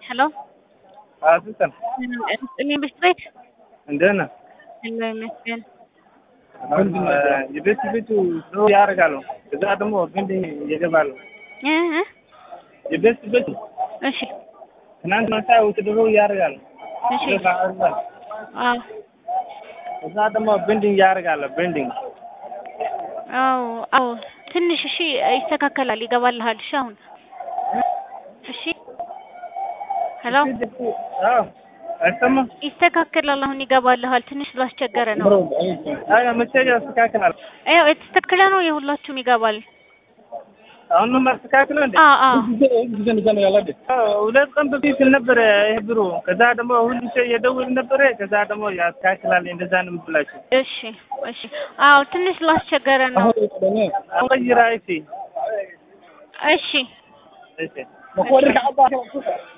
Hello? Sister. እኔ ብስትሬት እንደና ለመስገን የቤት ቤቱ ነው ያደርጋሉ። እዛ ደግሞ ግንድ ይገባሉ። የቤት ቤቱ እሺ ትናንት ማታ ወጥቶ ያደርጋሉ። እሺ አዎ እዛ ደግሞ ቤንዲንግ ያደርጋሉ። ቤንዲንግ አዎ ትንሽ እሺ ይስተካከላል ይገባልሃል። እሺ አሁን እሺ ሄሎ አዎ አይሰማ ይስተካከላል አሁን ይገባልሃል። ትንሽ ስላስቸገረ ነው። አይ መቼም ያስተካክላል። አዎ የተስተካከለ ነው የሁላችሁም ይገባል። አሁን ነው ማስተካከል እንዴ? ሁለት ቀን በፊት ነበር ይሄ ብሩ። ከዛ ደግሞ ሁሉ ሰው የደውል ነበር። ከዛ ደግሞ ያስተካክላል እንደዛ ነው የምትላችሁ። እሺ እሺ አዎ ትንሽ ስላስቸገረ ነው። አቀይራ እሺ እሺ እሺ